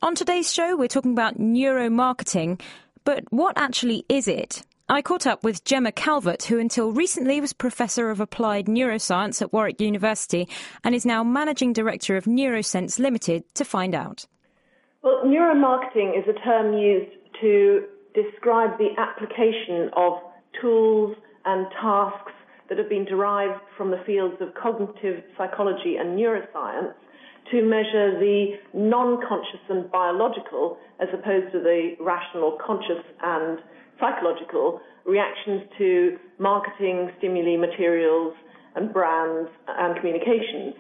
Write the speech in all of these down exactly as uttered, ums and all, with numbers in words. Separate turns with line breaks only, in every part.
On today's show, we're talking about neuromarketing, but what actually is it? I caught up with Gemma Calvert, who until recently was Professor of Applied Neuroscience at Warwick University and is now Managing Director of Neurosense Limited, to find out.
Well, neuromarketing is a term used to describe the application of tools and tasks that have been derived from the fields of cognitive psychology and neuroscience to measure the non-conscious and biological, as opposed to the rational, conscious and psychological reactions to marketing, stimuli, materials and brands and communications.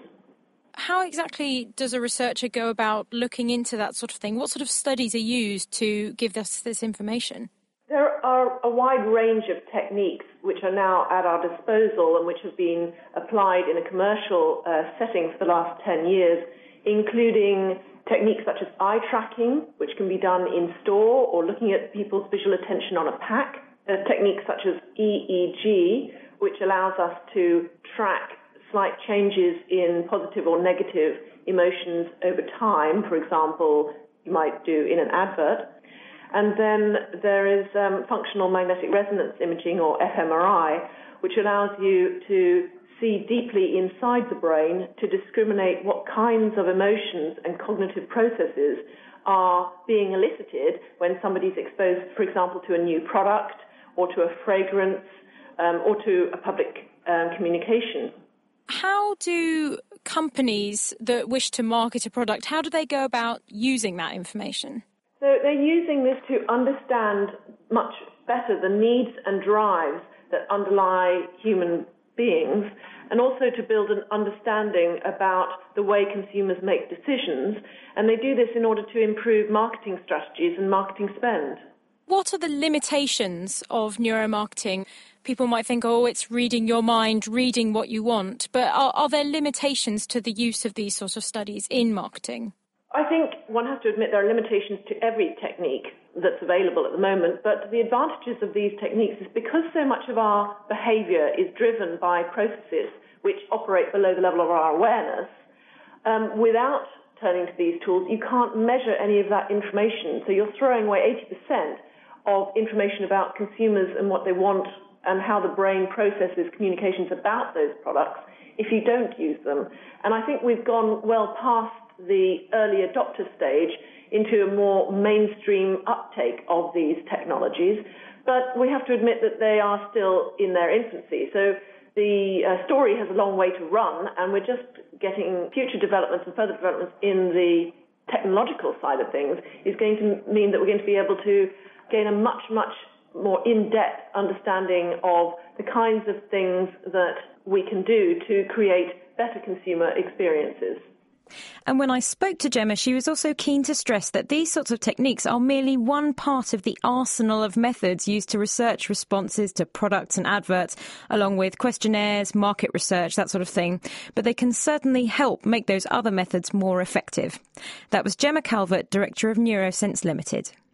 How exactly does a researcher go about looking into that sort of thing? What sort of studies are used to give us this information?
There are a wide range of techniques which are now at our disposal and which have been applied in a commercial uh, setting for the last ten years, including techniques such as eye tracking, which can be done in store or looking at people's visual attention on a pack, uh, techniques such as E E G, which allows us to track slight changes in positive or negative emotions over time, for example, you might do in an advert. And then there is um, functional magnetic resonance imaging, or f M R I, which allows you to see deeply inside the brain to discriminate what kinds of emotions and cognitive processes are being elicited when somebody's exposed, for example, to a new product or to a fragrance um, or to a public um, communication.
How do companies that wish to market a product, how do they go about using that information?
So they're using this to understand much better the needs and drives that underlie human beings, and also to build an understanding about the way consumers make decisions. And they do this in order to improve marketing strategies and marketing spend.
What are the limitations of neuromarketing? People might think, oh, it's reading your mind, reading what you want. But are, are there limitations to the use of these sorts of studies in marketing?
I think one has to admit there are limitations to every technique that's available at the moment, but the advantages of these techniques is because so much of our behaviour is driven by processes which operate below the level of our awareness. Um, without turning to these tools, you can't measure any of that information. So you're throwing away eighty percent of information about consumers and what they want and how the brain processes communications about those products if you don't use them. And I think we've gone well past the early adopter stage into a more mainstream uptake of these technologies. But we have to admit that they are still in their infancy. So the uh, story has a long way to run, and we're just getting future developments and further developments in the technological side of things is going to mean that we're going to be able to gain a much, much more in-depth understanding of the kinds of things that we can do to create better consumer experiences.
And when I spoke to Gemma, she was also keen to stress that these sorts of techniques are merely one part of the arsenal of methods used to research responses to products and adverts, along with questionnaires, market research, that sort of thing. But they can certainly help make those other methods more effective. That was Gemma Calvert, Director of Neurosense Limited.